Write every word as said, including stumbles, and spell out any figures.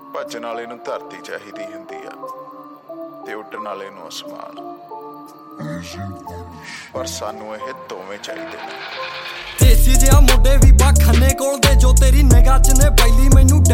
ਭੱਜਣ ਵਾਲੇ ਨੂੰ ਧਰਤੀ ਚਾਹੀਦੀ ਹੁੰਦੀ ਆ ਤੇ ਉੱਡਣ ਵਾਲੇ ਨੂੰ ਅਸਮਾਨ, ਪਰ ਸਾਨੂੰ ਇਹ ਦੋਵੇਂ ਚਾਹੀਦੇ ਨੇ। ਦੇਸੀ ਜਿਹਾ ਮੁੰਡੇ ਵੀ ਬਾਖਾਨੇ ਕੋਲ ਦੇ ਜੋ ਤੇਰੀ ਨਿਗਾਹ ਚ ਨੇ ਪਹਿਲੀ ਮੈਨੂੰ